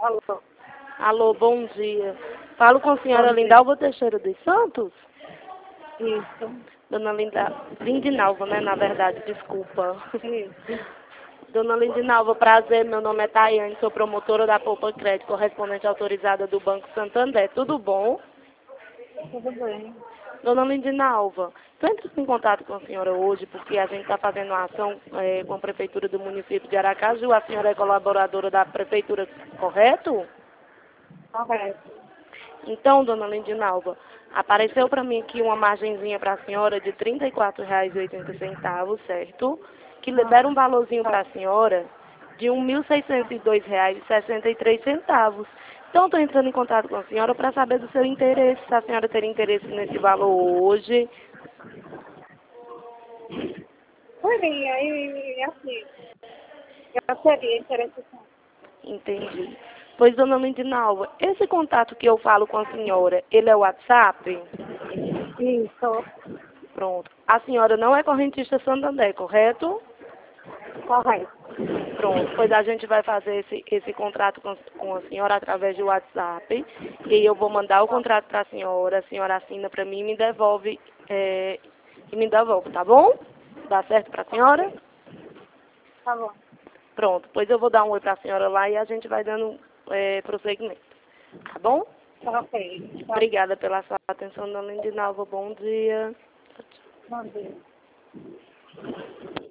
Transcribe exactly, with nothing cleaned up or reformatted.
Alô. Alô, bom dia. Falo com a senhora Bom dia. Lindalva Teixeira dos Santos? Isso. Dona Linda... Lindinalva, né, na verdade, desculpa. Isso. Dona Lindinalva, prazer, meu nome é Tayane, sou promotora da Poupa Crédito, correspondente autorizada do Banco Santander. Tudo bom? Tudo bem. Dona Lindinalva, estou entrando em contato com a senhora hoje porque a gente está fazendo uma ação é, com a Prefeitura do município de Aracaju. A senhora é colaboradora da Prefeitura, correto? Correto. Então, dona Lindinalva, apareceu para mim aqui uma margenzinha para a senhora de trinta e quatro reais e oitenta centavos, certo? Que libera um valorzinho para a senhora de um mil seiscentos e dois reais e sessenta e três centavos. Então, estou entrando em contato com a senhora para saber do seu interesse, se a senhora teria interesse nesse valor hoje. Seria, e, e assim, eu seria interessante. Entendi. Pois, dona Lindinalva, esse contato que eu falo com a senhora, ele é o WhatsApp? Isso. Pronto. A senhora não é correntista Santander, correto? Correto. Pronto, pois a gente vai fazer esse, esse contrato com, com a senhora através do WhatsApp. E aí eu vou mandar o contrato para a senhora, a senhora assina para mim e me devolve, é, e me devolve, tá bom? Dá certo para a senhora? Tá bom. Pronto, pois eu vou dar um oi para a senhora lá e a gente vai dando é, prosseguimento, tá bom? Tá ok. Tá. Obrigada pela sua atenção, dona Lindinalva. Bom dia. Bom dia.